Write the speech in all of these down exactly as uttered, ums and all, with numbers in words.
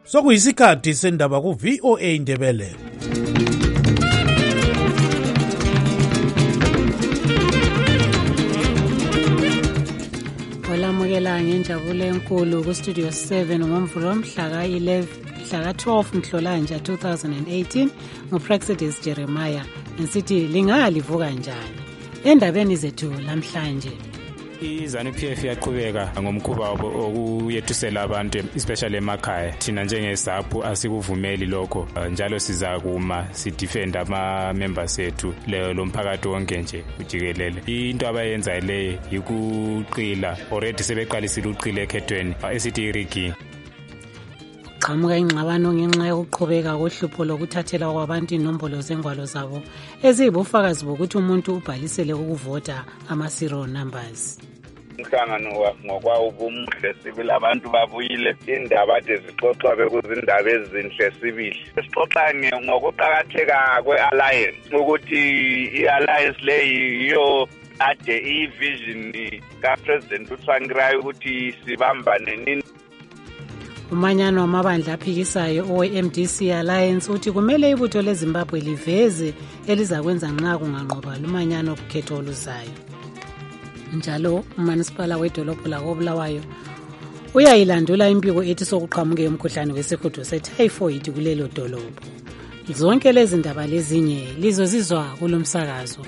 Sokuyisikhathi sendaba ku V O A Indebele. Olamukela ngenjabulo enkulu ku Studio seven ngomvulo mhla ka eleven mhla ka twelve Nhlolanja two thousand eighteen nguPraxedis Jeremiah nsithi lingalivuka njani endabeni zethu namhlanje. iZANU-P F yaqhubeka ngomkhuba okuyethusela abantu especially emakhaya. Thina njengeSAPHU asikuvumeli lokho, njalo sizakuma sidefend ama members ethu leyo lomphakathi wonke nje ujikelele. Into abayenza le yikuqila, already sebeqalisile uqila ekhethweni esithi rigging. Qhamuka ingxabano ngenxa yokuqhubeka kohlupho lokuthathela kwabantu inombolo zengwalo zabo eziyibufakazi bokuthi umuntu ubhalisele ukuvota ama-serial numbers. Umhlangano ngokwawo bumuhle sibili abantu babuyile indaba ezixoxwa bekuzindaba ezinhle sibili. Sixoxa ngokuqakatheka kwe-alliance ukuthi i-alliance le yiyo ade i-vision ka-President uTsvangirai ukuthi sibambane nini. Umanyano wamabandla aphikisayo o-M D C Alliance uthi kumele ibutho leZimbabwe liveze elizakwenza nxa kunganqoba lumanyano kukhetho oluzayo. Njalo uManisipala wedolobho lakoBulawayo uyayilandula impiko ethi sokuqhamuke umkhuhlane wesihudo se-typhoid kulelo dolobho. Zonke lezi ndaba lezinye lizozizwa kulomsakazo.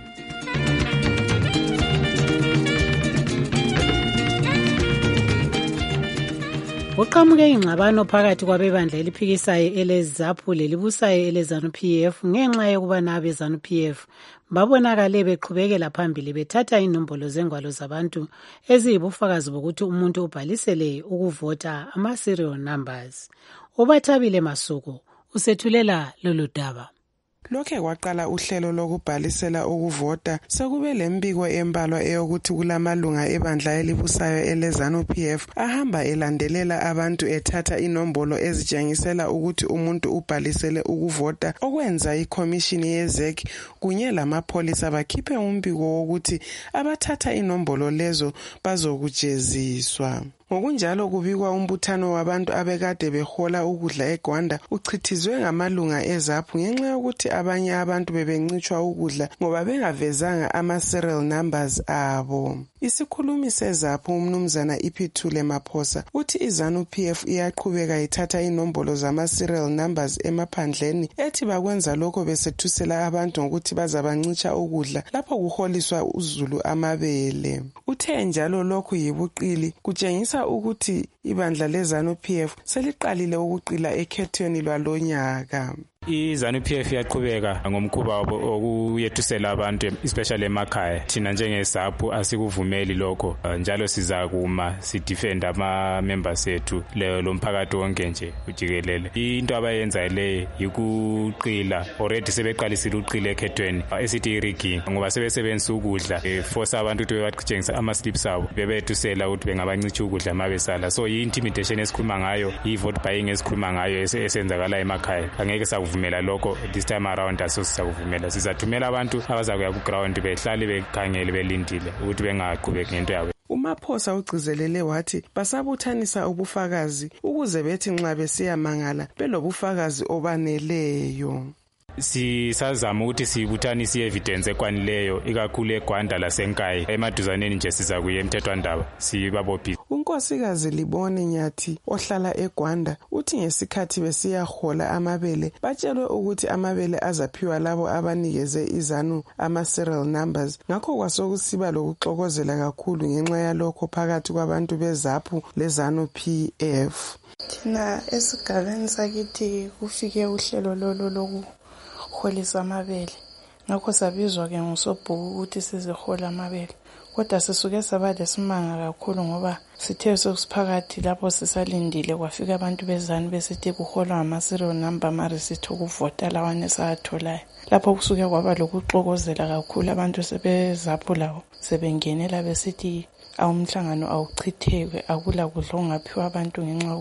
Uqhamuke ingxabano phakathi kwabebandla eliphikisayo eleZAPHU lelibusayo eleZANU-P F ngenxa yokuba nabe ZANU-P F babonakale beqhubekela phambili bethatha inombolo zengwalo zabantu eziyibufakazi bokuthi umuntu ubhalisele ukuvota ama-serial numbers. Ubathabile Masuku usethulela lolu daba. Lokhe kwaqala uhlelo lokubhalisela ukuvota sekube lembiko embalwa eyokuthi kulamalunga ebandla elibusayo eleZANU-P F ahamba elandelela abantu ethatha inombolo ezitshengisela ukuthi umuntu ubhalisele ukuvota, okwenza ikhomishini ye-Z E C kunye lamapholisa bakhiphe umbiko wokuthi abathatha inombolo lezo bazokujeziswa. Ngokunjalo kubikwa umbuthano wabantu abekade behola ukudla eGwanda uchithizwe ngamalunga eZAPHU ngenxa yokuthi abanye abantu bebencitshwa ukudla ngoba bengavezanga ama-serial numbers abo. Isikhulumi seZAPHU umnumzana Iphuthule Maphosa uthi iZANU-P F iyaqhubeka ithatha inombolo zama-serial numbers emaphandleni ethi bakwenza lokho besethusela abantu ngokuthi bazabancitsha ukudla lapho kuholiswa uzulu amabele. Uthe njalo lokhu yibuqili kutshengisa ukuthi ibandla leZANU-P F seliqalile ukuqila ekhethweni lwalonyaka. iZANU-P F yaqhubeka ngomkhuba okuyethusela abantu especially emakhaya. Thina njengeSAPHU asikuvumeli lokho, njalo sizakuma sidefend ama members ethu leyo lomphakathi wonke nje ujikelele. Into abayenza le yikuqila, already sebeqalisile uqila ekhethweni esithi rigging ngoba sebesebenzisa ukudla force abantu ukuthi bebatshengisa ama slips abo bebethusela ukuthi bengabancitsha ukudla mabesala. So i-intimidation esikhuluma ngayo, i-vote buying esikhuluma ngayo esenzakala emakhaya angeke sakuvume mela lokho this time around asosizakuvumela. Sizathumela abantu abazakuya ku ground behlale bekhangele belindile ukuthi bengaqhubeki ngento yabo. uMaphosa ugcizelele wathi basabuthanisa ubufakazi ukuze bethi nxa besiyamangala belobufakazi obaneleyo. Sisazama ukuthi sibuthanise evidence ekwanileyo ikakhulu eGwanda laseNkayi emaduzaneni nje sizakuya emthethwandaba sibabophi. uNkosikazi Libone Nyathi ohlala eGwanda uthi ngesikhathi besiyahola amabele batshelwe ukuthi amabele azaphiwa labo abanikeze iZANU ama-serial numbers, ngakho kwasokusiba lokuxokozela kakhulu ngenxa yalokho phakathi kwabantu beZAPHU leZANU-P F. Thina esigabeni sakithi kufike uhlelo lolo loku holisa amabele, ngakho sabizwa ke ngusobhuku ukuthi sizihola amabele, kodwa sisuke saba lesimanga kakhulu ngoba sithe sokusiphakathi lapho sisalindile kwafika abantu beZANU besithi kuholwa ama-serial number mari sithi ukuvota lawane satholayo. Lapho kusuke kwaba lokuxokozela kakhulu, abantu sebeZAPHU lawo sebengenela besithi awumhlangano awuchitheke, akula kudla ongaphiwa abantu ngenxa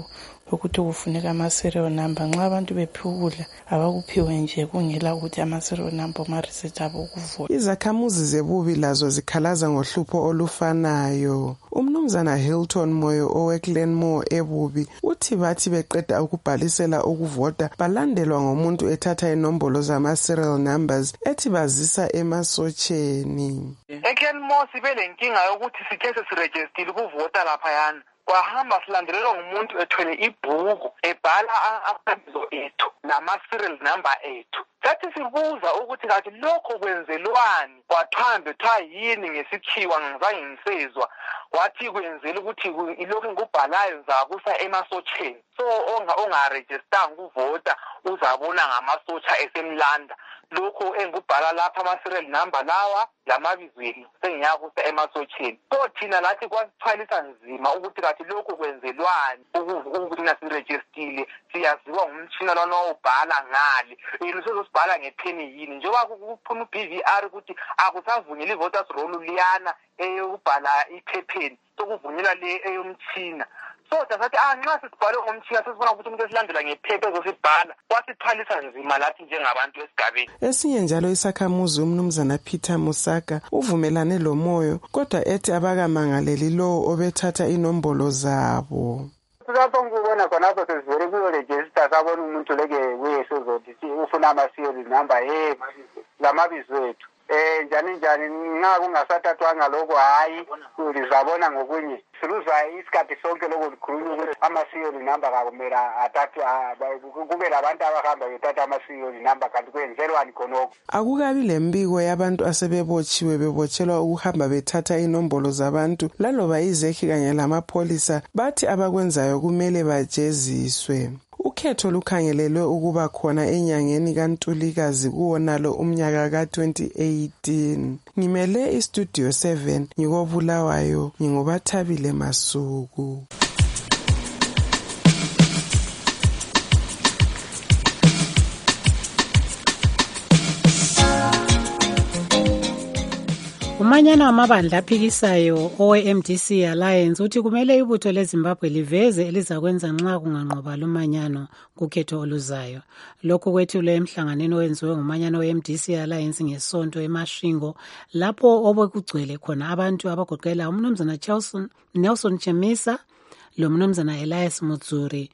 ukuthi kufuneka ama-serial number. Nxa abantu bephiwa ukudla abakuphiwe nje kungela ukuthi ama-serial number ama-research abo ukuvota. Izakhamuzi zebubi lazo zikhalaza ngohlupho olufanayo. Umnumzana Hilton Moyo oweGlenmore ebubi uthi bathi beqeda ukubhalisela ukuvota balandelwa ngomuntu ethatha inombolo zama-serial numbers ethi bazisa emasotsheni. eGlenmore sibe lenkinga yokuthi sithe sesirejistile ukuvota laphayana, kwahamba silandelelwa ngumuntu ethwele ibhuku ebhala amabizo ethu nama-serial number ethu. Sathi sibuza ukuthi kathi lokho kwenzelwani, kwathambe kuthiwa yini ngesikhiwa ngizange ngisezwa, wathi kwenzela ukuthi ilokhu ngikubhalayo ngizakusa emasotsheni, so ongarejistanga ukuvota uzabona ngamasotsha esemlanda. Lokho engikubhala lapha ama-serial number lawa lamabizo ethu sengiyakusa emasotsheni. So thina lathi kwasithwalisa nzima ukuthi kathi lokho kwenzelwani, ukuthi nasirejistile siyaziwa ngumtshina lona obhala ngale, yini sezosibhala ngepheni yini, njengoba kuphuma u-B V R ukuthi akusavunyelwa i-voters roll liyana eyokubhala iphepheni, sokuvunyelwa le eyomtshina. So sathi ah nxa sisibhale ngomtshina sesibona ukuthi umuntu esilandela ngephepha ezosibhala, kwasithwalisa nzima lathi njengabantu esigabeni. Esinye njalo isakhamuzi umnumzana Peter Musaka uvumelane lomoyo, kodwa ethi abakamangaleli lowo obethatha inombolo zabo. Lapho ngibona khonapho sesivele kuyo-register sabona umuntu leke kuye sezothi ufuna ama-serial number hey lamabizo ethu. Eh njani njani nxa kungasathathwanga lokho hayi lizabona ngokunye. Siluza isikhathi sonke lokho likhulunywa ukuthi ama-serial number kakumela athathwe, kube labantu abahamba bethatha ama-serial number kanti kwenzelwani khonokho. Akukabi lembiko yabantu asebebotshiwe bebotshelwa ukuhamba bethatha inombolo zabantu laloba izekhi kanye lamapholisa bathi abakwenzayo kumele bajeziswe. Ukhetho lukhangelelwe ukuba khona enyangeni kaNtulikazi kuwonalo umnyaka ka twenty eighteen. Ngimele iStudio seven ngikobulawayo ngingobathabile Masuku. Umanyano wamabandla aphikisayo owe-M D C Alliance uthi kumele ibutho leZimbabwe liveze elizakwenza nxa kunganqoba lumanyano kukhetho oluzayo. Lokhu kwethulwe emhlanganweni owenziwe ngumanyano we-M D C Alliance ngesonto eMashingo, lapho obekugcwele khona abantu abagoqela umnumzana Nelson Chamisa lomnumzana Elias Mutsuri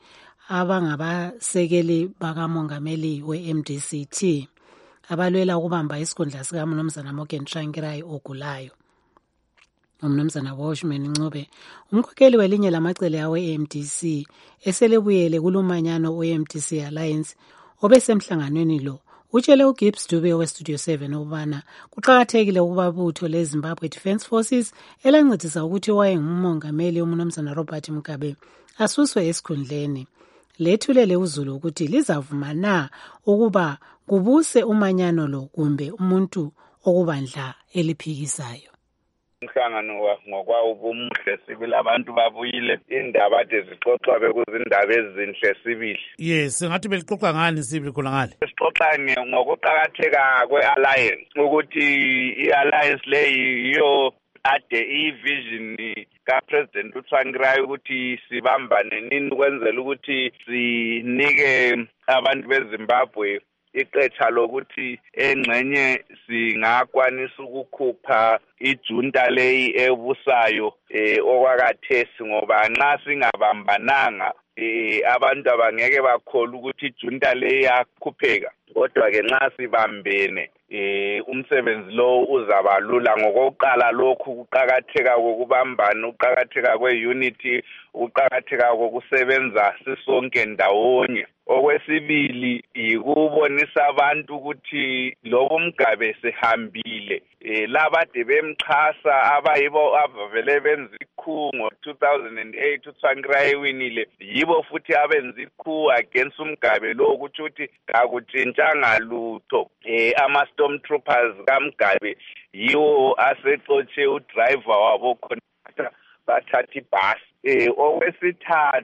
abangabasekeli bakamongameli we-M D C T. Abalwela ukubamba isikhundla sika mnumzana Morgan Tsvangirai ogulayo. Umnumzana Washman Ncube, umkhokheli welinye lamacele awe-M D C, eselebuyele kulumanyano we-M D C Alliance obesemhlanganweni lo, utshele uGibbs Dube we-Studio seven ukubana kuqakathekile ukuba ibutho leZimbabwe Defence Forces elancedisa ukuthi wayengumongameli umnumzana Robert Mugabe asuswe esikhundleni. Lethulele uZulu ukuthi lizavuma na ukuba kubuse umanyano lo kumbe umuntu okubandla eliphikisayo. Umhlangano ngokwawo umuhle sibili abantu babuyile, indaba ade zixoxwa bekuzindaba ezinhle sibili. Yes, ngathi belixoxa ngani sibili khona ngale? Sixoxa ngokuqakatheka kwe-alliance, ukuthi i-alliance leyi iyo ade i-vision ka-President uTsvangirai ukuthi sibambane nini ukwenzela ukuthi sinike abantu beZimbabwe iqetha lokuthi engcenye singakwanisa ukukhupha ijunta leyi ebusayo eh okwakathesi, ngoba nxa singabambananga eh abantu abangeke bakholwa ukuthi ijunta leyi yakhupheka. Kodwa ke nxa sibambene eh umsebenzi lo uzabalula. Ngokokuqala lokhu kuqakatheka kokubambana, uqakatheka kweunity, uqakatheka kokusebenza sisonke ndawonye. Okwesibili ikubonisa abantu ukuthi lobo Mugabe sehambile, eh labade bemxhasa abayibo avele benza ikhu ngo two thousand eight uTsvangirai winile, yibo futhi abenza ikhu against uMugabe lo ukuthi uthi akutshintshanga lutho. Eh ama stormtroopers kaMugabe yiwo asexotshe udriver wabo khona bathatha ibhasi. Eh okwesithathu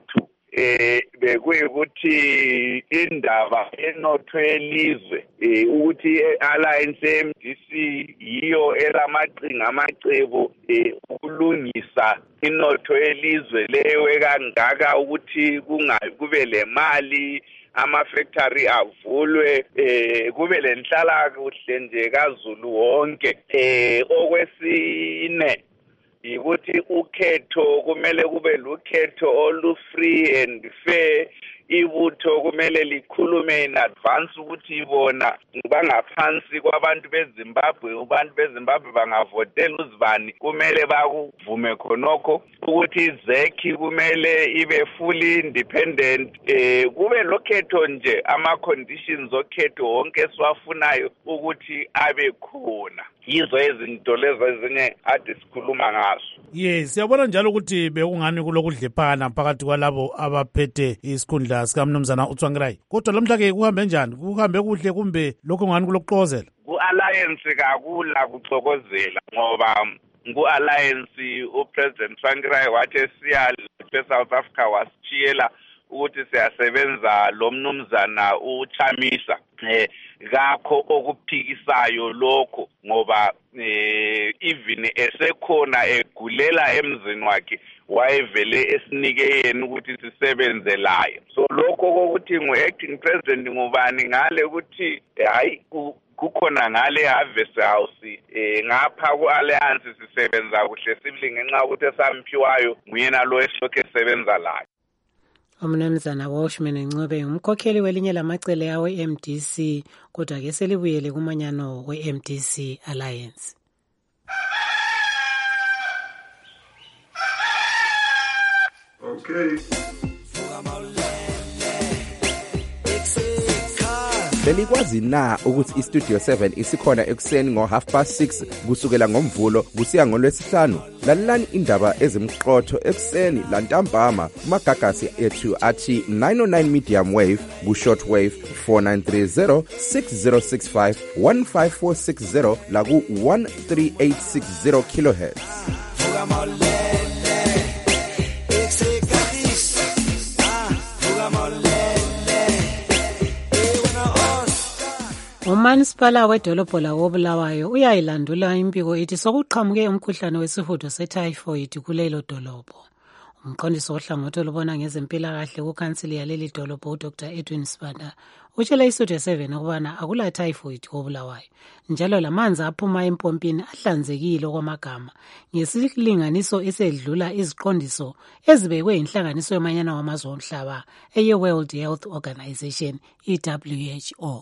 eh bekuyikuthi indaba enotho yelizwe eh ukuthi alliance M D C yiyo elamaqhinga amacebo eh ukulungisa inotho yelizwe leyo ekangaka ukuthi kungayi kube le mali ama-factory avulwe eh kube lenhlala kuhle nje kaZulu wonke eh okwesine ukuthi ukhetho kumele kube lukhetho olu free and fair ibutho kumele likhulume in advance ukuthi ibona bangaphansi kwabantu beZimbabwe abantu beZimbabwe bangavotela uzibani kumele bakuvume khonokho ukuthi izekhi kumele ibe fully independent eh kube lokhetho nje ama conditions okhetho wonke siwafunayo ukuthi abe khona yizo izinto lezo ezinye ade sikhuluma ngazo. Yes, siyabona njalo ukuthi bekungani kulokudlephana phakathi kwalabo abaphethe isikhundla sikaMnumzana uTsvangirai. Kodwa lamhla-ke kuhambe njani? Kuhambe kuhle kumbe lokho ngani kulokuxokozela? Ku-alliance kakula kuxokozela ngoba ku-alliance uPresident Tsvangirai wathi siya eSouth Africa wasitshiyela ukuthi siyasebenza lo mnumzana uChamisa eh ngakho okuphikisayo lokho ngoba eh even esekhona egulela emzini wakhe wayevele esinike yena ukuthi sisebenze laye. So lokho kokuthi ngu-acting president ngubani ngale ukuthi hayi kukhona ngale harvest house eh ngapha ku-alliance sisebenza kuhle sibili ngenxa ukuthi esamphiwayo nguyena lo esilokhu esebenza laye. Umnumzana Washman Ncube umkhokheli welinye lamacele yawe M D C kodwa ke selibuyele kumanyano we M D C Alliance. Okay. Belikwazi na ukuthi iStudio seven isikhona ekuseni ngo half past six kusukela ngomvulo kusiya ngolwesihlanu? Lalelani indaba ezimqotho ekuseni lantambama kumagagasi ethu athi nine oh nine medium wave ku short wave four nine three zero six zero six five one five four six zero la ku one three eight six zero kilohertz. Umanisipala wedolobho lakoBulawayo uyayilandula impiko ethi sokuqhamuke umkhuhlane wesihudo setyphoid kulelo dolobho. Umqondisi wohlangothi olubona ngezempilakahle kukansili yaleli dolobho uDr Edwin Sibanda utshela iStudio seven ukubana akula typhoid koBulawayo njalo lamanzi aphuma empompini ahlanzekile okwamagama ngesilinganiso esedlula iziqondiso ezibekwe inhlanganiso yomanyano wamazwe omhlaba eye World Health Organization I W H O.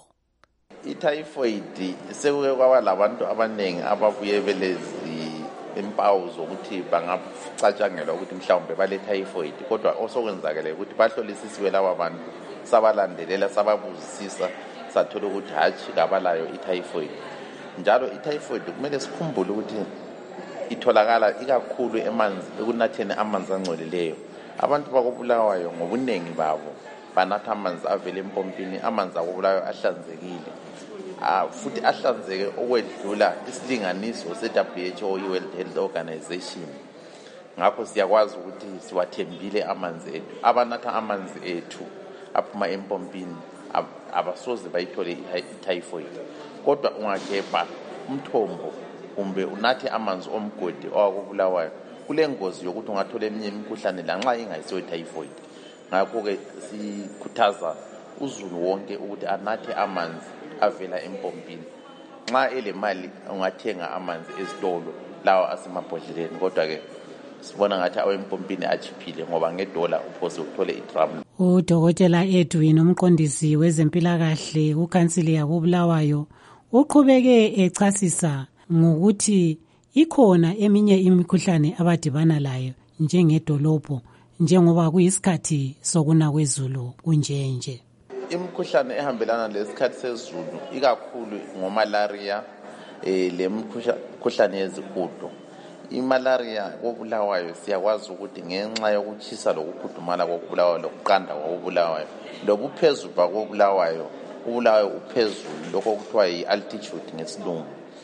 I-typhoid sekuke kwaba labantu abaningi ababuye belezi impawu zokuthi bangacatshangelwa ukuthi mhlawumbe bale typhoid kodwa osokwenzakele ukuthi bahlolisisiwe laba bantu sabalandelela sababuzisisa sathola ukuthi hatshi kabalayo i-typhoid. Njalo i-typhoid kumele sikhumbule ukuthi itholakala ikakhulu emanzi ekunatheni amanzi angcolileyo. Abantu bakoBulawayo ngobunengi babo banatha amanzi avela empompini, amanzi akoBulawayo ahlanzekile. Ah futhi ahlanzeke okwedlula isilinganiso se-W H O i-World Health Organization. Ngakho siyakwazi ukuthi siwathembile amanzi ethu. Abanatha amanzi ethu aphuma empompini abasoze bayithole i-typhoid. Kodwa ungagebha umthombo kumbe unathe amanzi omgodi owakoBulawayo kulengozi yokuthi ungathola eminye imikhuhlane lanxa ingayisiyo i-typhoid. Ngakho-ke sikhuthaza uzulu wonke ukuthi anathe amanzi avela empompini. Nxa ele mali ungathenga amanzi ezitolo lawa asemabhodleleni kodwa ke sibona ngathi awempompini achiphile ngoba ngedola uphose uthole idrum. Udokotela Edwin umqondisi wezempilakahle kukansili yakoBulawayo uqhubeke echasisa ngokuthi ikhona eminye imikhuhlane abadibana layo njengedolobho njengoba kuyisikhathi sokuna kwezulu kunjenje. Imikhuhlane ehambelana lesikhathi sezulu ikakhulu ngomalaria eh lemikhuhlane yezihudo. Imalaria koBulawayo siyakwazi ukuthi ngenxa yokuchisa lokukhudumala koBulawayo lokuqanda koBulawayo lobuphezulu bakoBulawayo uBulawayo uphezulu lokho kuthiwa yi-altitude ngesilungu.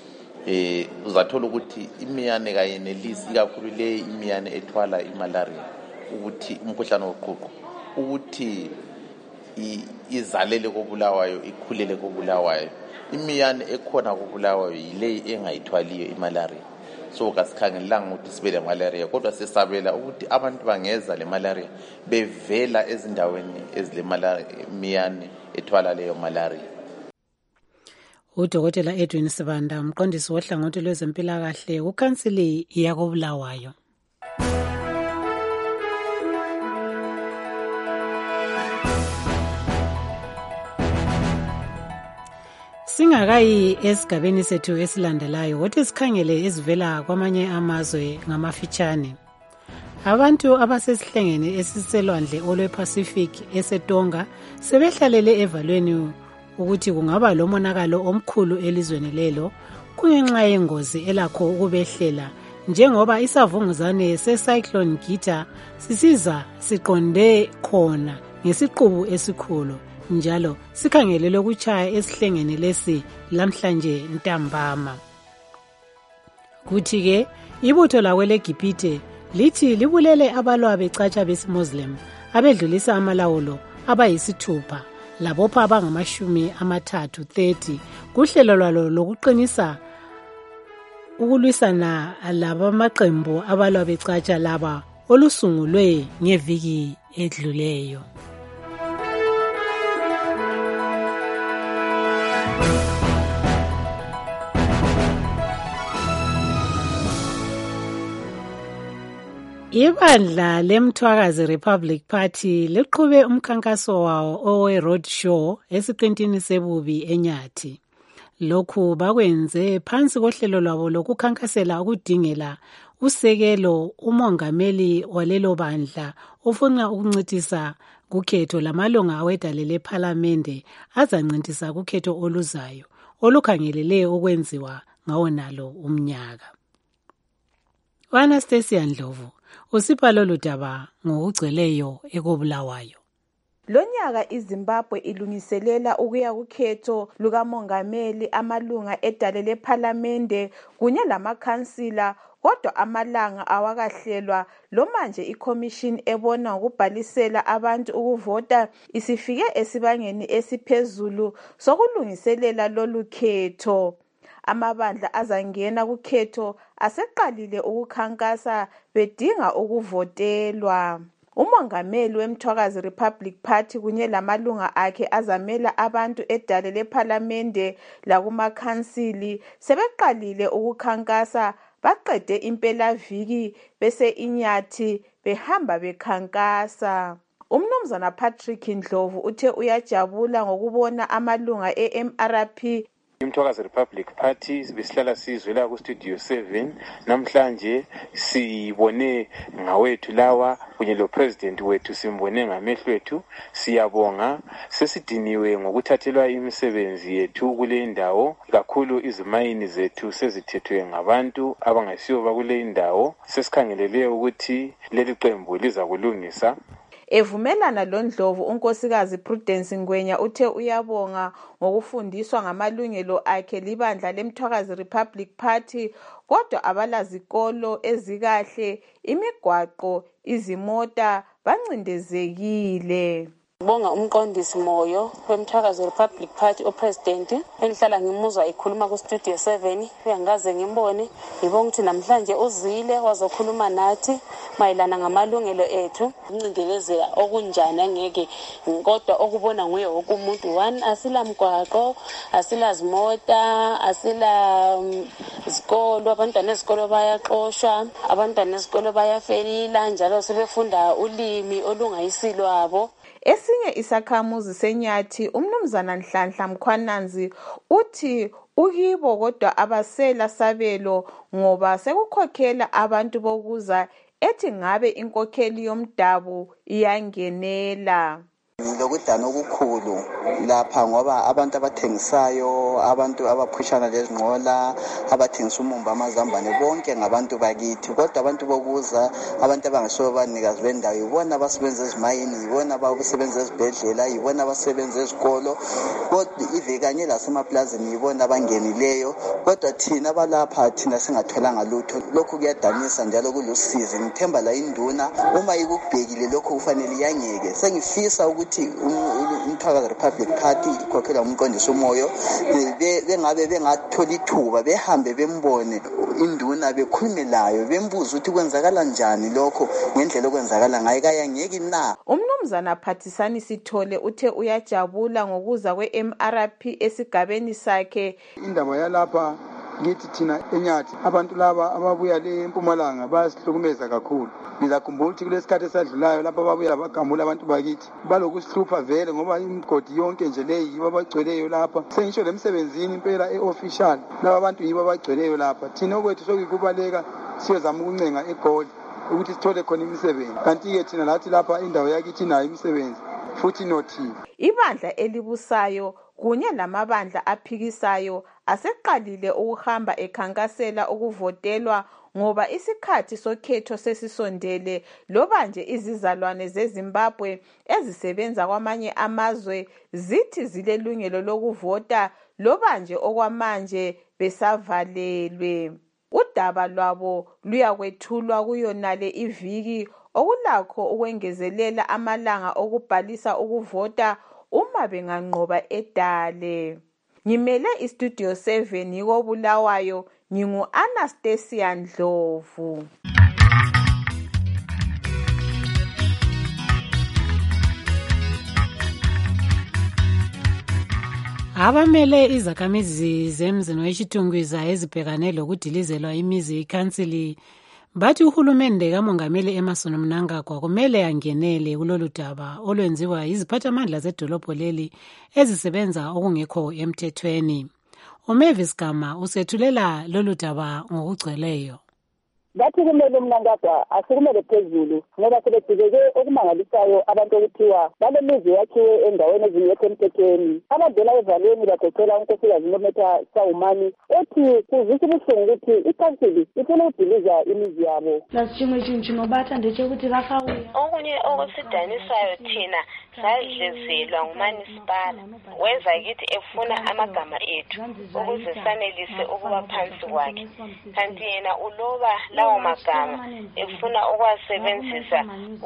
Eh uzathola ukuthi imiyane kayenelisi ikakhulu le imiyane ethwala imalaria ukuthi umkhuhlane woqhuqho ukuthi izalele kobulawayo ikhulele kobulawayo. Imiyane ekhona kobulawayo yile engayithwaliyo imalaria. So kasikhangelanga ukuthi sibe le malaria kodwa sesabela ukuthi abantu bangeza le malaria bevela ezindaweni ezile malaria imiyane ethwala leyo malaria. Udokotela Edwin Sibanda, umqondisi wohlangothi lwezempilakahle ukhansili yakobulawayo. Singakayi esigabeni sethu esilandelayo, wothi sikhangele ezivela kwamanye amazwe ngamafitshane. Abantu abasesihlengeni esiselwandle olwe-Pacific eseTonga sebehlalele evalweni ukuthi kungaba lomonakalo omkhulu elizweni lelo kungenxa yengozi elakho ukubehlela njengoba isavunguzane se-Cyclone Gita sisiza siqonde khona ngesiqubu esikhulu njalo sikhangelelwe ukuchaya esihlengeni lesi lamhlanje ntambama. Kuthi-ke ibutho lakwele-Gibhite lithi libulele abalwa becatsha besi-Muslim abedlulisa amalawulo abayisithupha labopha abangamashumi amathathu thirty kuhlelo lwalo lokuqinisa ukulwisana labamaqembu abalwa becatsha laba olusungulwe ngeviki edluleyo. Ibandla leMthwakazi Republic Party liqhube umkhankaso wawo owe-road show esiqintini sebubi eNyathi. Lokhu bakwenze phansi kohlelo lwabo lokukhankasela ukudingela usekelo umongameli walelo bandla ofuna ukuncitisa kukhetho lamalunga awedale lephalamende azancintisa kukhetho oluzayo olukhangelele ukwenziwa ngawo nalo umnyaka. Anastasia Ndlovu usipha lolu daba ngokugcweleyo ekobulawayo. Lonyaka iZimbabwe ilungiselela ukuya kukhetho lukamongameli, amalunga edale lephalamende kunye lamakhansila, kodwa amalanga awakahlelwa. Lo manje iCommission ebona ngokubhalisela abantu ukuvota isifike esibangeni esiphezulu sokulungiselela lolu khetho. Amabandla azangena kukhetho aseqalile ukukhankasa bedinga ukuvotelwa. Umongameli weMthwakazi Republic Party kunye lamalunga akhe azamela abantu edale lephalamende lakumakhansili sebeqalile ukukhankasa, baqede impelaviki bese iNyathi behamba bekhankasa. Umnumzana Patrick Ndlovu uthe uyajabula ngokubona amalunga e-M R P iMthwakazi Republic Party besihlala sizwela ku Studio seven. Namhlanje sibone ngawethu lawa kunye lo president wethu simbone ngamehlo ethu. Siyabonga, sesidiniwe ngokuthathelwa imisebenzi yethu kule ndawo, kakhulu izimayini zethu sezithethwe ngabantu abangasiyo bakule ndawo. Sesikhangelele ukuthi leli qembu liza kulungisa. Evumelana loNdlovu, unkosikazi Prudence Ngwenya uthe uyabonga ngokufundiswa ngamalungelo akhe libandla leMthwakazi Republic Party, kodwa abalazikolo ezikahle, imigwaqo, izimota bancindezekile. Bonga umqondisi Moyo weMthwakazi Republic Party opresident engihlala ngimuzwa ekhuluma ku Studio seven, uyangaze ngimbone, ngibonga ukuthi namhlanje uzile wazokhuluma nathi mayelana ngamalungelo ethu. Uncindelezela okunjani angeke kodwa okubona nguye wonke umuntu. One, asila mgwaqo, asila zimota, asila izikolo, abantwana ezikolo bayaxoshwa, abantwana ezikolo bayafelila njalo sebefunda ulimi olungayisilwabo. Esinye isakhamuzi seNyathi, umnumzana Nhlanhla Mkhwananzi uthi ukibo kodwa abasela sabelo ngoba sekukhokhela abantu bokuza, ethi ngabe inkokheli yomdabu iyangenela. Lokudana okukhulu lapha ngoba abantu abathengisayo, abantu abaphushana lezinqola, abathengisa umumba amazambane bonke ngabantu bakithi. Kodwa abantu bokuza, abantu abangasoba banikazi bendawo, yibona abasebenza ezimayini, yibona abasebenza ezibhedlela, yibona abasebenza ezikolo, kodwa ive kanye lasemaplazini yibona abangenileyo. Kodwa thina abalapha thina singatholanga lutho. Lokhu kuyadanisa njalo kulusizi. Ngithemba la induna uma ikubhekile lokho kufanele yangeke. Sengifisa ukuthi uMthwakazi Republic Party ikhokhelwa umqondisi umoyo bengabe bengathola ithuba behambe bembone induna bekhulume layo bembuza ukuthi kwenzakala njani lokho ngendlela okwenzakala ngayo kayangeki na. Umnumzana Phathisani Sithole uthe uyajabula ngokuza kwe-M R P esigabeni sakhe. Indaba yalapha ngithi thina eNyathi abantu laba ababuya le eMpumalanga bayasihlukumeza kakhulu. Ngizakhumbula ukuthi kulesikhathi esadlulayo lapha ababuya bagamula abantu bakithi balokusihlupha vele ngoba imigodi yonke nje leyi yibo abagcweleyo lapha. Sengisho lemsebenzini impela e-official laba abantu yibo abagcweleyo lapha. Thina okwethu sokuyikubaleka siyozama ukuncenga eGoli ukuthi sithole khona imisebenzi. Kanti-ke thina lathi lapha indawo yakithi inayo imisebenzi futhi nothile. Ibandla elibusayo kunye lamabandla aphikisayo aseqalile ukuhamba ekhankasela ukuvotelwa ngoba isikhathi sokhetho sesisondele. Loba nje izizalwane zeZimbabwe ezisebenza kwamanye amazwe zithi zilelungelo lokuvota, loba nje okwamanje besavalelwe. Udaba lwabo luyakwethulwa kuyonale iviki okulakho ukwengezelela amalanga okubhalisa ukuvota uma benganqoba edale. Ngimele iStudio seven yiko Bulawayo, ngingu Anastasia Ndlovu. Abamele izakhamizi zemzini weshitungwiza ezibhekane lokudilizelwa imizi ikhansili bathi uhulumende kamongameli Emmerson Mnangagwa kumele angenele kulolu daba olwenziwa yiziphathamandla zedolobho leli ezisebenza okungekho emthethweni. uMavis Gama usethulela lolu daba ngokugcweleyo. Bathi kumele Mnangagwa asikumele phezulu ngoba sebedibeke okumangalisayo abantu okuthiwa balemizi yakhiwe endaweni ezingekho emthethweni. Abavela evalweni bagoqela unkosikazi Nometha Sawumani othi kuzwisa ubuhlungu ukuthi ikhansili ifuna ukudiliza imizi yabo. Lasijingwe ndechekuthi bafawuya. Okunye okusidanisayo thina sadlezelwa ngumanisipala weza kithi efuna amagama ethu ukuze sanelise ukuba phansi kwakhe. Kanti yena uloba lawo magama efuna ukwasebenzisa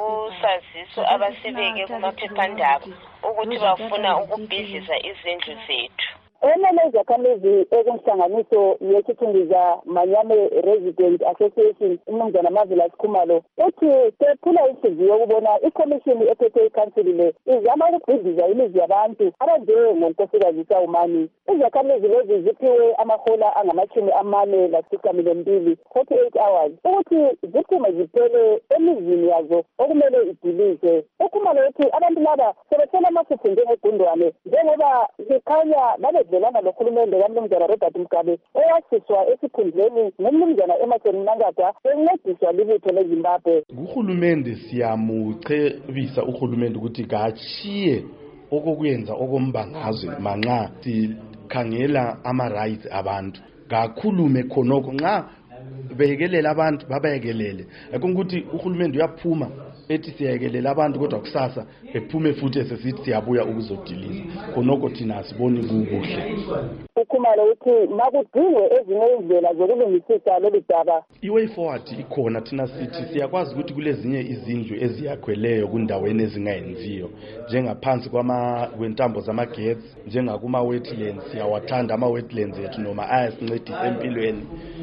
usaziso abasibeke kumaphephandaba ukuthi bafuna ukubhidliza izindlu zethu. Emele izakhamizi ekunhlanganiso yesithungiza Manyane Resident Association umnumzana Marvelous Khumalo uthi sephula inhliziyo yokubona ikomishini ephethe ikhansili le izama ukubhidliza imizi yabantu abanjengonkosikazi Sawumani. Izakhamizi lezi ziphiwe amahola angamashumi amane lasishiyagalombili forty-eight hours ukuthi ziphume ziphele emizini yazo okumele idilize. uKhumalo uthi abantu laba sebethela amaphupho njengegundwane njengoba zikhanya babe velana lokhulumende kaMnumzana Robert Mugabe oyasiswa esikhundleni noMnumzana Emmerson Mnangagwa encediswa libutho leZimbabwe. Uhulumende siyamucebisa uhulumende ukuthi kachiye okokuyenza okombangazwe manxa sikhangela ama rights abantu. Kakhulume khonoko nxa beyekelela abantu babayekelele. Akungukuthi uhulumende uyaphuma ethi siyayekelela abantu kodwa kusasa ephume futhi esesithi siyabuya ukuzodiliza. Khonoko thina siboni kukuhle. uKhumalo uthi makudingwe ezinye indlela zokulungisisa lolu daba. I-way forward ikhona thina sithi siyakwazi ukuthi kulezinye izindlu eziyakhweleyo kundaweni ezingayenziyo njengaphansi kwama kwentambo zamagetsi njengakuma wetlands. Siyawathanda ama wetlands ethu noma ayasincedisa empilweni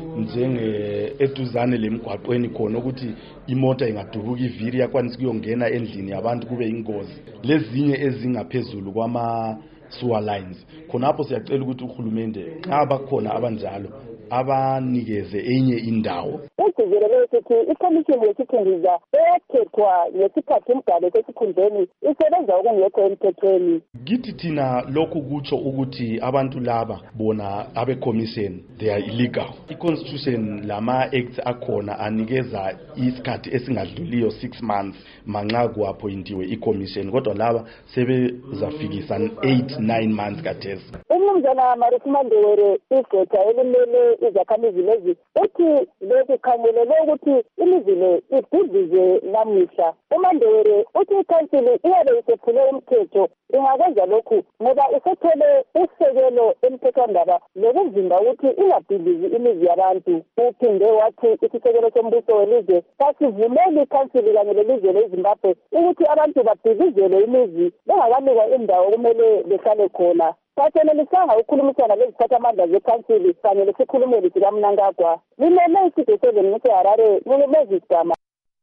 njenge eduzane lemgwaqweni khona ukuthi imota ingadubuka iviri yakwanisa kuyongena endlini yabantu kube ingozi. Lezinye ezingaphezulu kwama sewer lines khonapho siyacela ukuthi uhulumende xa bakhona abanjalo abanikeze enye indawo. Ujikelele sithi ikomishini yesithundiza eyakhethwa ngesikhathi umgalo sesikhundleni isebenza okungekho emthethweni. Githi thina lokhu kutsho ukuthi abantu laba bona abe commission they are illegal. I-constitution lama acts akhona anikeza isikhathi esingadluliyo six months manxa kuappointiwe i-commission, kodwa laba sebezafikisa eight nine months kathesi. Umnumzana Marufuma Ndewere igqwetha elimele izakhamizi lezi uthi lokhu khangelele ukuthi imizile ibhidlize namuhla. uMandewere uthi ikhansili iyabe isephule umthetho ingakwenza lokhu ngoba isethele isekelo emthethwandaba lokuvimba ukuthi ingabhidlizi imizi yabantu. Uphinde wathi isisekelo sombuso welizwe kasivumeli ikhansili kanye lelizwe leZimbabwe ukuthi abantu babhidlizele imizi bengakanikwa indawo kumele behlale khona. Sasenelisanga ukukhulumisana leziphathamandla zekhansili kanye lesikhulumeli sikaMnangagwa. Limele iStudio seven ngeHarare, ngumezisi Gama.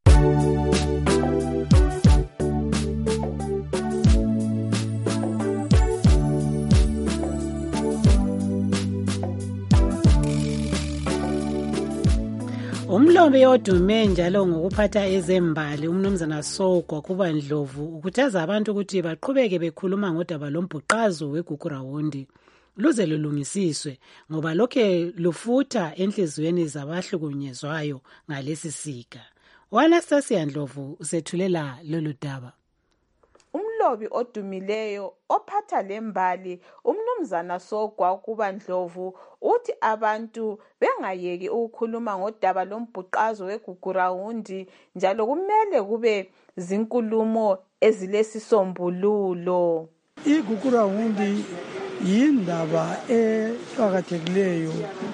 Umlobi odume njalo ngokuphatha ezembali umnumzana Sogwa kubaNdlovu ukhuthaza abantu ukuthi baqhubeke bekhuluma ngodaba lombhuqazo weGugurawundi luze lulungisiswe ngoba lokhe lufutha enhliziyweni zabahlukunyezwayo ngalesi sika. Anastasia Ndlovu usethulela lolu daba. Umlobi odumileyo ophatha lembali umnumzana Sogwa kubaNdlovu uthi abantu bengayeki ukukhuluma ngodaba lombhuqazo weGugurawundi njalo kumele kube zinkulumo ezilesisombululo. iGugurawundi yindaba eqhakathekileyo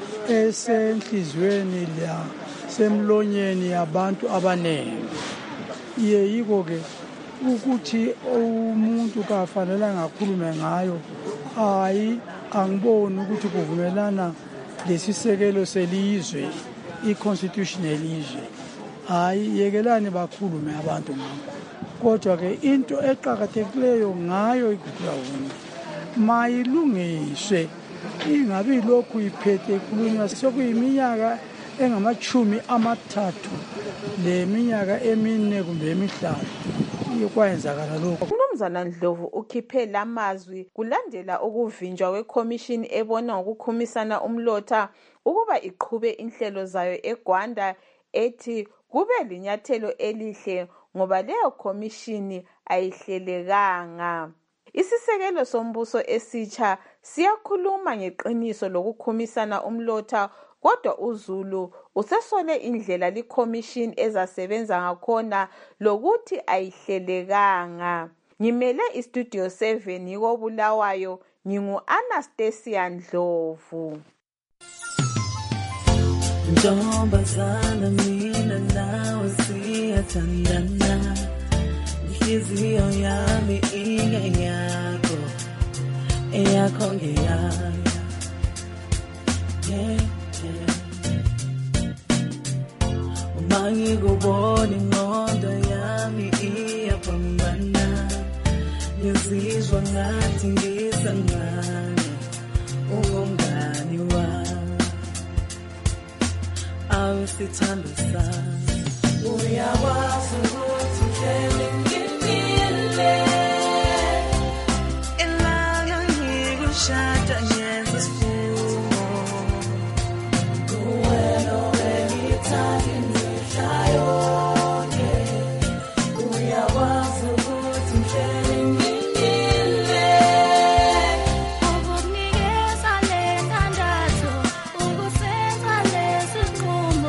esenhlizweni la semlonyeni yabantu abanengi. Yeyiko ke ukuthi umuntu kafanele ngakhulume ngayo hayi angiboni ukuthi kuvumelana lesisekelo selizwe i-constitution yelizwe. Hayi yekelani bakhulume abantu ngakho. Kodwa ke into eqhakathekileyo ngayo iGugurawundi mayilungiswe ingabi lokhu iphethe khulunywa sokuyiminyaka engamachumi amathathu leminyaka emine kumbe emihlanu ikwenzakala lokho. Umnumzana Ndlovu ukhiphe lamazwi kulandela ukuvinjwa kwekomishini ebona ngokukhumisana umlotha ukuba iqhube inhlelo zayo eGwanda ethi kube linyathelo elihle ngoba leyo komishini ayihlelekanga. Isisekelo sombuso esitsha siyakhuluma ngeqiniso lokukhumisana umlotha kodwa uZulu usesole indlela likomishini ezasebenza ngakhona lokuthi ayihlelekanga. Ngimele iStudio seven yikoBulawayo ngingu Anastasia Ndlovu. Ntombazana mina nawe siyathandana inhliziyo yami ingeyakho eyakho ngeyayo yeah, yeah. Uma ngikubona ingqondo yami iyapambana ngizizwa ngathi ngisangane ungumngani wami awesithando sami uyakwazi ukuthi uhlele ngimile elanga ngikushada ngenza isifungo kuwena ongithanda imihla yonke uyakwazi ukuthi uhlele ngimile ukukunikeza le ntandathu ukusenza lesi sinqumo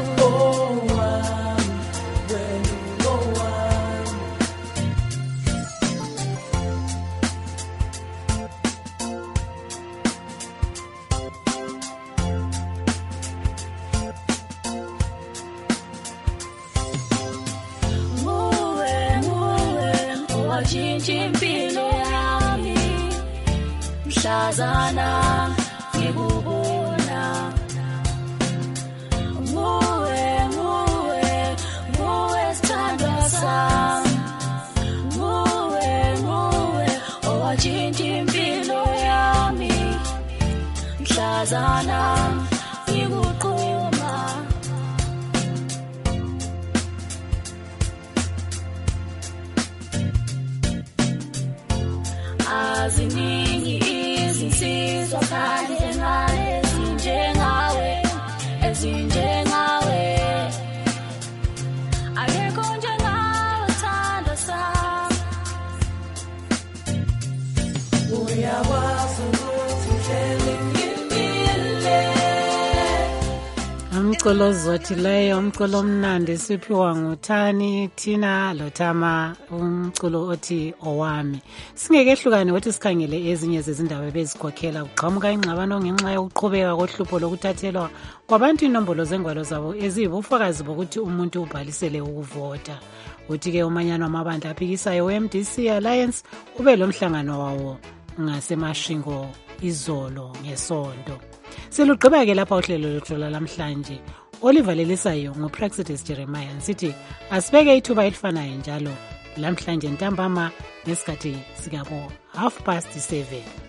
impilo yami mhlazana ngikubona nguwe nguwe nguwe sithandwa sami nguwe nguwe owathinta impilo yami mhlazana ngikubona ziningi izinsizwa phandle ngale ezinjengawe ezinjengawe akekho njengawe thando sami uyakwazi ukuthi uhlele ngimile umculo ozothileyo umculo omnandi siphiwa nguThani Thina Lothama umculo othi owami singekehlukane ukuthi sikhangele ezinye zezindaba bezikhokhela uqhamuka ingxabano ngenxa yokuqhubeka kohlupho lokuthathelwa kwabantu inombolo zengwalo zabo eziyibufakazi bokuthi umuntu ubhalisele ukuvota uthi ke umanyano wamabandla aphikisayo we-M D C Alliance ube lo mhlangano wawo ngasemashingo izolo ngesonto Silugqiba-ke lapha uhlelo lwethu lamhlanje olivalelisayo nguPraxidis Jeremiah sithi asibeke ithuba elifanayo njalo lamhlanje ntambama ngesikhathi sikabo half past seven.